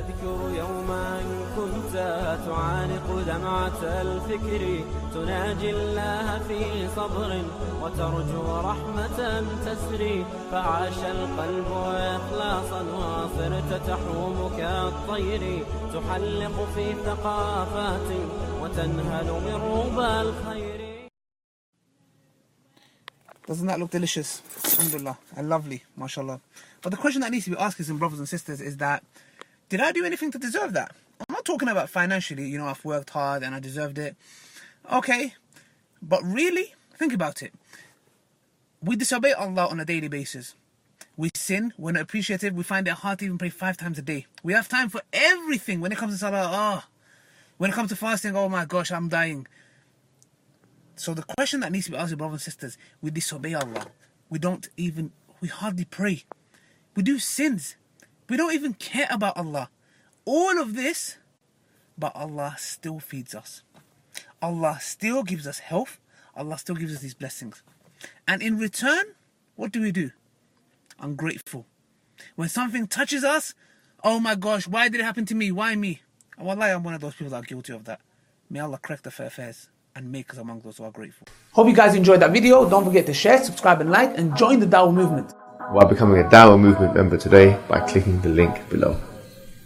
تذكر يوما كنت تعانق دمعة الفكر، تناجي الله في صبر وترجو رحمة تسري، فعاش القلب إخلاصا وصرت تحوم كالطير، تحلق في ثقافات وتنهل من ربى الخير. Doesn't that look delicious? Alhamdulillah, and lovely, mashallah. But the question that needs to be asked, brothers and sisters, is that, did I do anything to deserve that? I'm not talking about financially, you know, I've worked hard and I deserved it. Okay, but really, think about it. We disobey Allah on a daily basis. We sin, we're not appreciative, we find it hard to even pray 5 times a day. We have time for everything. When it comes to salah, when it comes to fasting, oh my gosh, I'm dying. So the question that needs to be asked, brothers and sisters, we disobey Allah. We hardly pray. We do sins. We don't even care about Allah. All of this, but Allah still feeds us. Allah still gives us health. Allah still gives us these blessings. And in return, what do? Ungrateful. When something touches us, oh my gosh, why did it happen to me? Why me? And wallahi, I'm one of those people that are guilty of that. May Allah correct the affairs and make us among those who are grateful. Hope you guys enjoyed that video. Don't forget to share, subscribe and like, and join the Dawah movement. While becoming a Dawah movement member today by clicking the link below.